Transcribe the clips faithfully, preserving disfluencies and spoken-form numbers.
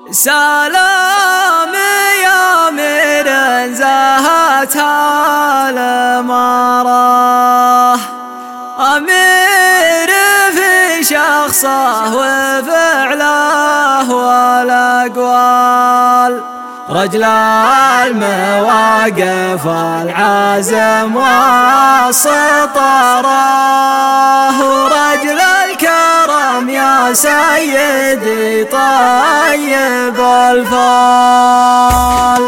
سلام يا أمير زهت الأمارة، أمير في شخصه وفعله والأقوال، رجل المواقف والعزم والسطرة، ورجل الكرم يا سيدي طيب الفال.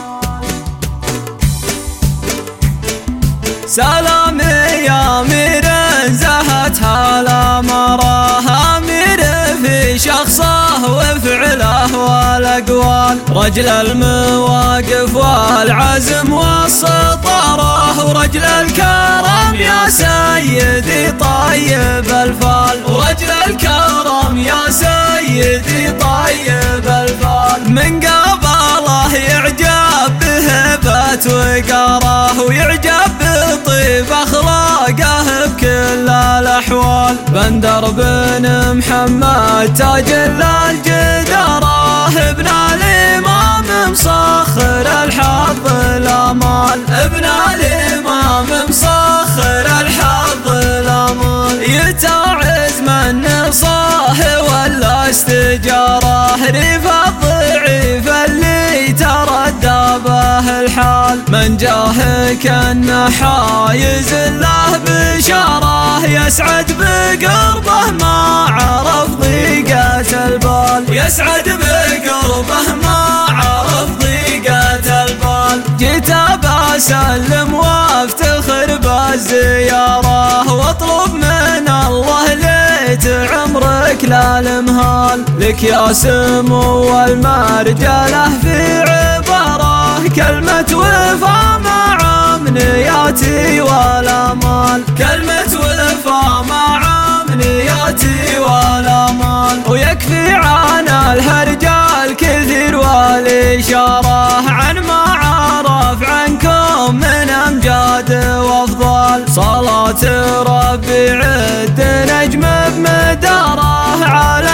سلام يا أمير زهت الأمارة، أمير في شخصه وفعله والأقوال، رجل المواقف والعزم والسطرة، ورجل الكرم يا سيدي طيب الفال، ورجل الكرم يا سيدي طيب الفال. من قبله يعجب بهبة وقاره، ويعجب بطيب أخلاقه بكل الأحوال. بندر بن محمد تاج الجدارة، ابن الإمام مسخر الحظ الأمال، ابن الإمام مسخر الحظ الأمال. يتعز من نصاه ولا استجاره، ريف الضعيف اللي تردى به الحال. من جاه كان حايز له بشاره، يسعد بقربه ما عرف ضيقة البال، يسعد بقربه ما عرف ضيقة البال. جيت بسلم وافتخر بالزيارة، واطلب من الله ليت عمرك لا المهال. لك يا سمو المرجله في عباره، كلمة وفا مع امنياتي والامال، كلمة وفا مع امنياتي والامال. ويكفي عن الهرجال كثير والاشاره، عن ما عرف عنكم من امجاد وافضال. صلاة ربي عد نجم بمداره على